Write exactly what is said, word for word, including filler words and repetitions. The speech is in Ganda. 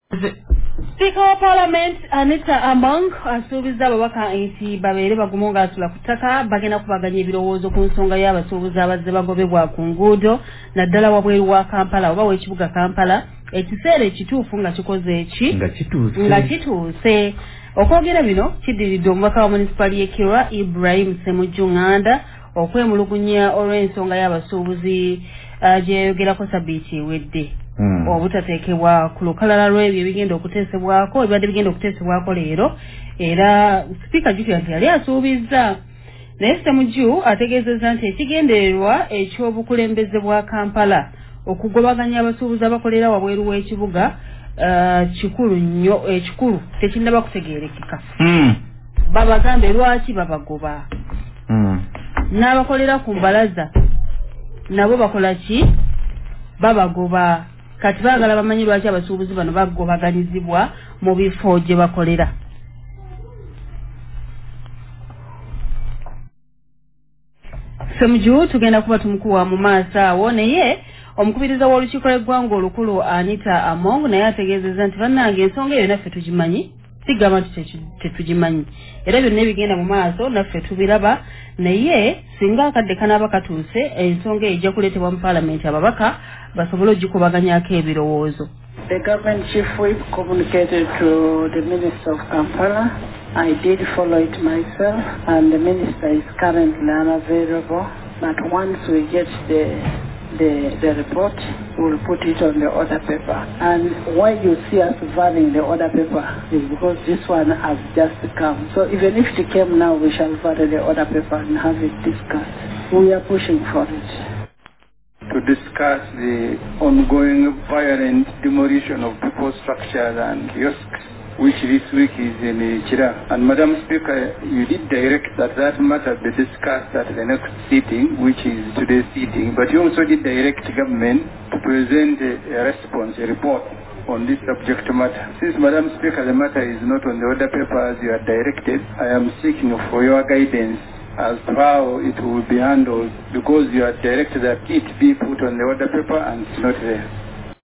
Speaker of Parliament Anita Among asuubiza ababaka nti babeere bagumonga atula kutaka bagenda kubaganya ebirowoozo ku nsonga y'abasuubuzi abazze bagobebwa ku nguudo naddala wabweru wa Kampala oba w'ekibuga Kampala ekiseera ekituufu nga kikoze eki nga kituuse nga kituuse okwogera bino kiddiridde omubaka wa municipali y'e Kirwa Ibrahim Ssemujjunganda okwemulugunya olw'ensonga y'abasuubuzi uh, gye yayogerako sabbiiti ewedde. Mm. Obutateekebwa ku lukalala lw'ebyo ebigenda okuteesebwako ebibadde bigenda okuteesebwako leero era sipiika Jjukira nti yali asuubizza naye Ssemujju ategeezezza nti ekigendererwa eky'obukulembeze bwa Kampala okugobaganya abasuubuzi abakolera wabweru w'ekibuga uh, kikulu nnyo ekikulu tekinnaba kutegeerekeka. Mm. Babagambe lwaki babagoba. Mm. N'abakolera ku mbalaza nabo bakola ki babagoba kati baagala bamanyi lwaki abasuubuzi bano bagobaganyizibwa mu bifo gye bakolera. Ssemujju tugenda kuba tumukuwa mu maaso awo naye omukubiriza w'olukiiko lw'eggwanga olukulu Anita Among naye ategeezezza nti bannange ensonga eyo naffe tugimanyi sigamba nti tetugimanyi era byonna ebigenda mu maaso naffe tubiraba naye singa akadde kanaaba katuuse ensonga eyo ejja kuleetebwa mu paalamenti ababaka basobole ogikubaganyako ebirowoozo. The government chief whip communicated to the Minister of Kampala. I did follow it myself and the minister is currently unavailable, but once we get the The, the report, we'll put it on the order paper. And why you see us varying the order paper is because this one has just come. So even if it came now, we shall vary the order paper and have it discussed. We are pushing for it. To discuss the ongoing violent demolition of people's structures and kiosks, which this week is in Chira. And Madam Speaker, you did direct that that matter be discussed at the next sitting, which is today's sitting, but you also did direct government to present a, a response, a report on this subject matter. Since Madam Speaker, the matter is not on the order paper as you are directed, I am seeking for your guidance as to how it will be handled, because you are directed that it be put on the order paper and it's not there.